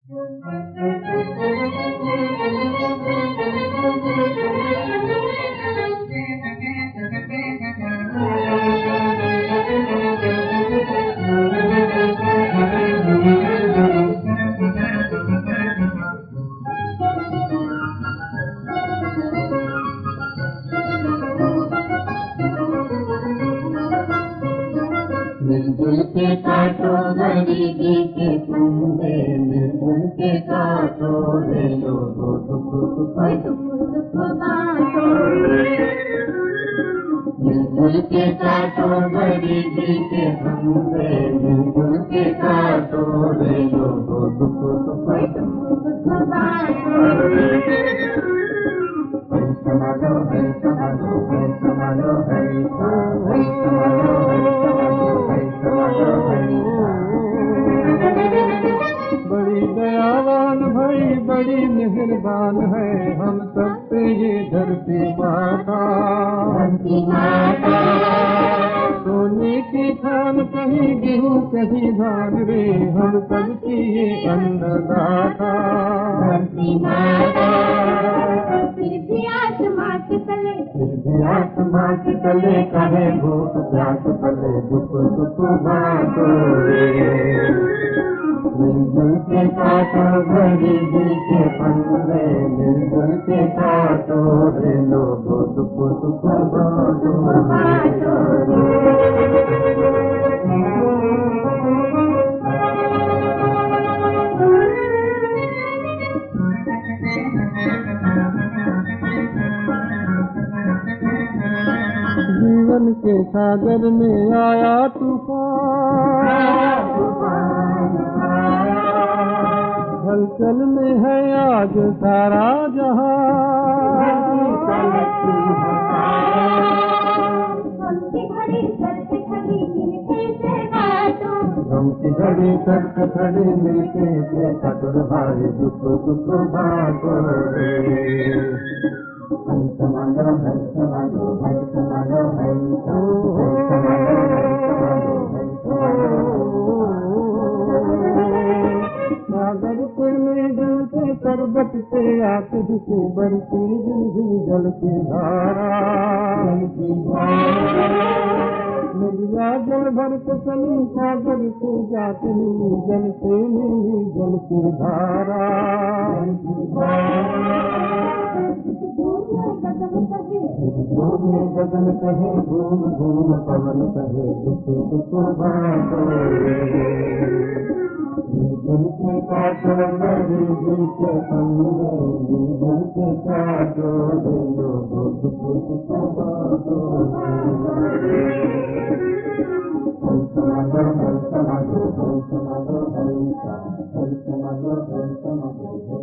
मिलजुल के काटो गरीबी के फंदे, मिलजुल के काटो रे लोगो दुख दुख बांटो। मिलजुल के काटो गरीबी के फंदे, मिलजुल के काटो रे लोगो दुख दुख बांटो। है समालो है समालो है समालो है समालो है समालो है। बड़ी दयावान भाई बड़ी मेहरबान है, हम सब पे ये धरती माता। सोने की खान कहीं गेहूं कहीं धान रे, हम सब की ये अन्नदाता। फिर भी आसमां के तले कहे भूख प्यास तले दुख दुख बांटो रे। मिलजुल के काटो गरीबी के फंदे, मिलजुल के काटो रे लोगो दुख दुख बांटो जीवन के सागर में आया तूफान, हलचल में है आज सारा जहां। गम की घड़ी सख्त खड़ी मिलके से कटोर भाई दुख दुख बांटो रे। है समालो है समालो है समालो है सागर के में दिल के पर्वत से आके दिखे बढ़ती जल की धारा। नदिया जल भर के चली सागर से जाती जल से मिली जल की धारा। गगन कहे घूम घूम पवन कहे दुख दुख बांटो रे। मिलजुल के काटो गरीबी के फंदे, मिलजुल के काटो रे लोगो दुख दुख बांटो। है समालो है समालो है समालो है समालो है समालो है।